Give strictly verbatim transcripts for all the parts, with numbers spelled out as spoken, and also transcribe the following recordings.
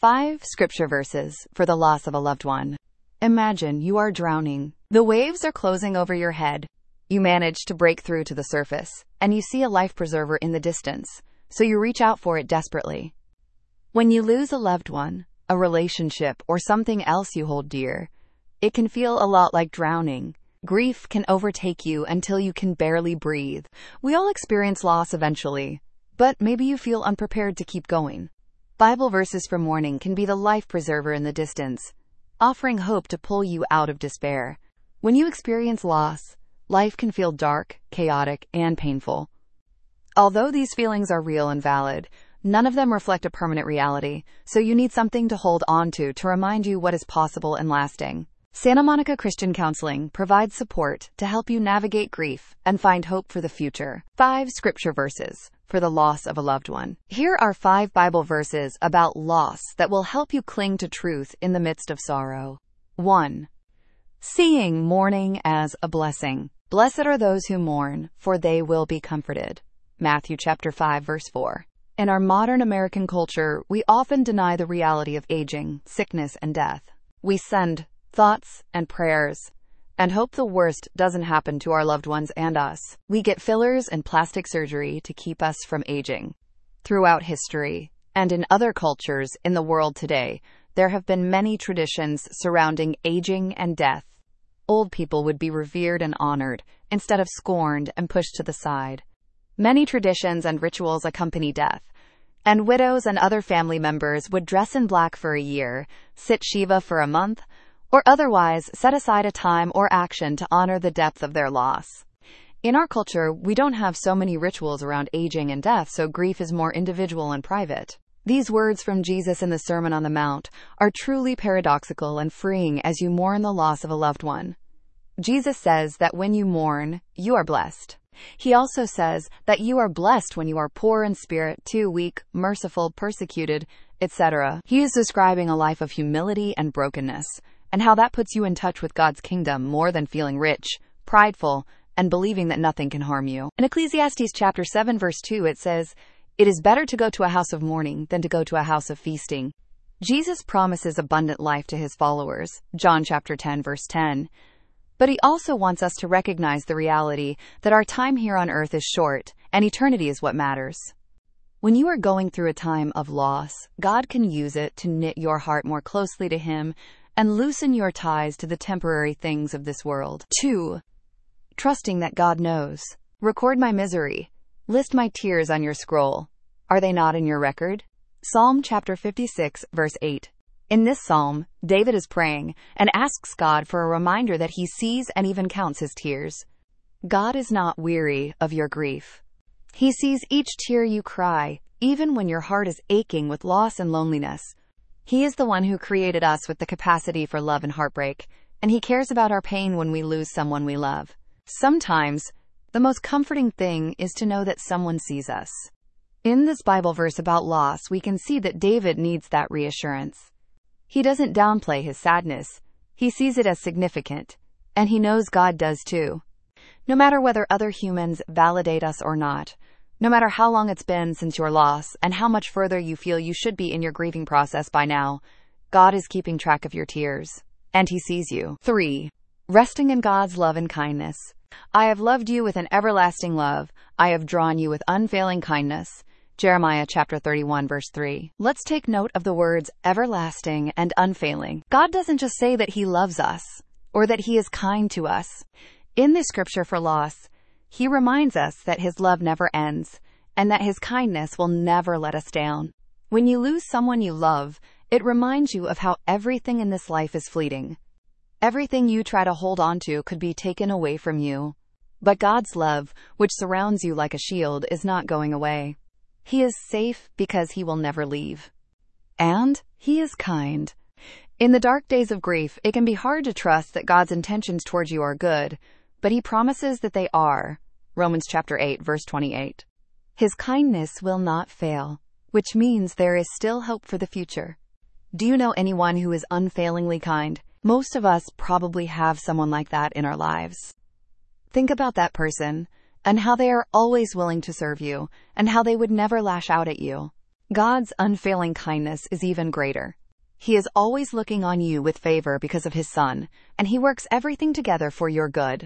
Five scripture verses for the loss of a loved one. Imagine you are drowning. The waves are closing over your head. You manage to break through to the surface, and you see a life preserver in the distance, so you reach out for it desperately. When you lose a loved one, a relationship, or something else you hold dear, it can feel a lot like drowning. Grief can overtake you until you can barely breathe. We all experience loss eventually, but maybe you feel unprepared to keep going. Bible verses for mourning can be the life preserver in the distance, offering hope to pull you out of despair. When you experience loss, life can feel dark, chaotic, and painful. Although these feelings are real and valid, none of them reflect a permanent reality, so you need something to hold on to to remind you what is possible and lasting. Santa Monica Christian Counseling provides support to help you navigate grief and find hope for the future. Five scripture verses for the loss of a loved one. Here are five Bible verses about loss that will help you cling to truth in the midst of sorrow. one. Seeing mourning as a blessing. Blessed are those who mourn, for they will be comforted. Matthew chapter five, verse four. In our modern American culture, we often deny the reality of aging, sickness, and death. We send thoughts and prayers and hope the worst doesn't happen to our loved ones and us. We get fillers and plastic surgery to keep us from aging. Throughout history, and in other cultures in the world today, there have been many traditions surrounding aging and death. Old people would be revered and honored, instead of scorned and pushed to the side. Many traditions and rituals accompany death, and widows and other family members would dress in black for a year, sit Shiva for a month, or otherwise set aside a time or action to honor the depth of their loss. In our culture, we don't have so many rituals around aging and death, so grief is more individual and private. These words from Jesus in the Sermon on the Mount are truly paradoxical and freeing as you mourn the loss of a loved one. Jesus says that when you mourn, you are blessed. He also says that you are blessed when you are poor in spirit, too weak, merciful, persecuted, et cetera. He is describing a life of humility and brokenness, and how that puts you in touch with God's kingdom more than feeling rich, prideful, and believing that nothing can harm you. In Ecclesiastes chapter seven, verse two, it says, "It is better to go to a house of mourning than to go to a house of feasting." Jesus promises abundant life to his followers, John chapter ten, verse ten. But he also wants us to recognize the reality that our time here on earth is short, and eternity is what matters. When you are going through a time of loss, God can use it to knit your heart more closely to him and loosen your ties to the temporary things of this world. two. Trusting that God knows. Record my misery. List my tears on your scroll. Are they not in your record? Psalm chapter fifty-six, verse eight. In this psalm, David is praying and asks God for a reminder that he sees and even counts his tears. God is not weary of your grief. He sees each tear you cry, even when your heart is aching with loss and loneliness. He is the one who created us with the capacity for love and heartbreak, and he cares about our pain when we lose someone we love. Sometimes, the most comforting thing is to know that someone sees us. In this Bible verse about loss, we can see that David needs that reassurance. He doesn't downplay his sadness. He sees it as significant, and he knows God does too. No matter whether other humans validate us or not, no matter how long it's been since your loss and how much further you feel you should be in your grieving process by now, God is keeping track of your tears, and he sees you. three. Resting in God's love and kindness. I have loved you with an everlasting love. I have drawn you with unfailing kindness. Jeremiah chapter thirty-one, verse three. Let's take note of the words everlasting and unfailing. God doesn't just say that he loves us or that he is kind to us. In this scripture for loss, he reminds us that his love never ends and that his kindness will never let us down. When you lose someone you love, it reminds you of how everything in this life is fleeting. Everything you try to hold on to could be taken away from you. But God's love, which surrounds you like a shield, is not going away. He is safe because he will never leave. And he is kind. In the dark days of grief, it can be hard to trust that God's intentions towards you are good, but he promises that they are. Romans chapter eight, verse twenty-eight. His kindness will not fail, which means there is still hope for the future. Do you know anyone who is unfailingly kind? Most of us probably have someone like that in our lives. Think about that person and how they are always willing to serve you and how they would never lash out at you. God's unfailing kindness is even greater. He is always looking on you with favor because of His Son, and He works everything together for your good.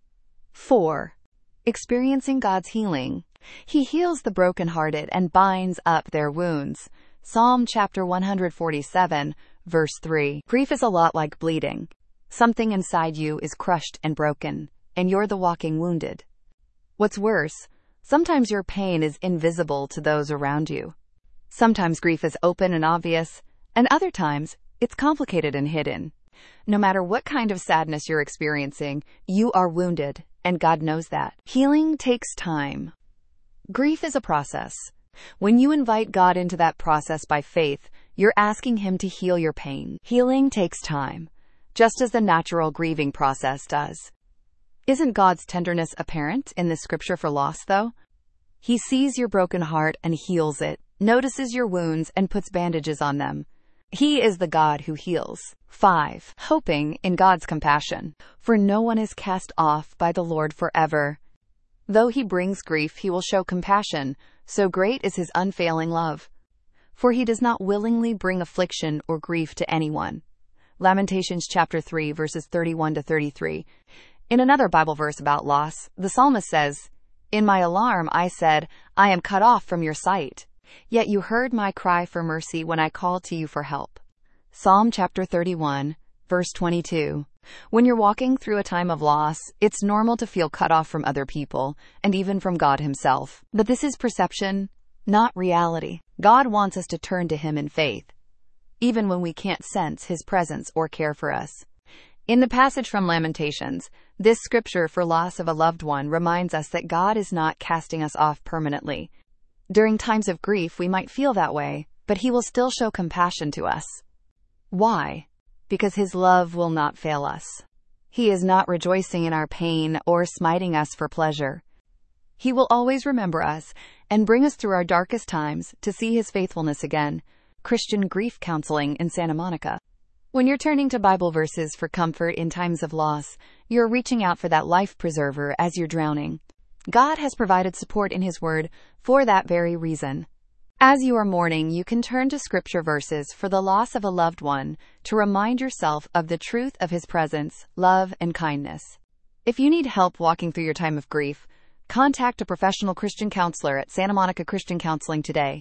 four. Experiencing God's healing. He heals the brokenhearted and binds up their wounds. Psalm chapter one forty-seven, verse three. Grief is a lot like bleeding. Something inside you is crushed and broken, and you're the walking wounded. What's worse, sometimes your pain is invisible to those around you. Sometimes grief is open and obvious, and other times it's complicated and hidden. No matter what kind of sadness you're experiencing, you are wounded, and God knows that. Healing takes time. Grief is a process. When you invite God into that process by faith, you're asking Him to heal your pain. Healing takes time, just as the natural grieving process does. Isn't God's tenderness apparent in this scripture for loss, though? He sees your broken heart and heals it, notices your wounds and puts bandages on them. He is the God who heals. five. Hoping in God's compassion. For no one is cast off by the Lord forever. Though He brings grief, He will show compassion, so great is His unfailing love. For He does not willingly bring affliction or grief to anyone. Lamentations chapter three, verses thirty-one to thirty-three. In another Bible verse about loss, the psalmist says, "In my alarm I said, I am cut off from your sight. Yet you heard my cry for mercy when I called to you for help." Psalm chapter thirty-one, verse twenty-two. When you're walking through a time of loss, it's normal to feel cut off from other people, and even from God Himself. But this is perception, not reality. God wants us to turn to Him in faith, even when we can't sense His presence or care for us. In the passage from Lamentations, this scripture for loss of a loved one reminds us that God is not casting us off permanently. During times of grief, we might feel that way, but He will still show compassion to us. Why? Because His love will not fail us. He is not rejoicing in our pain or smiting us for pleasure. He will always remember us and bring us through our darkest times to see His faithfulness again. Christian Grief Counseling in Santa Monica. When you're turning to Bible verses for comfort in times of loss, you're reaching out for that life preserver as you're drowning. God has provided support in His Word for that very reason. As you are mourning, you can turn to scripture verses for the loss of a loved one to remind yourself of the truth of His presence, love, and kindness. If you need help walking through your time of grief, contact a professional Christian counselor at Santa Monica Christian Counseling today.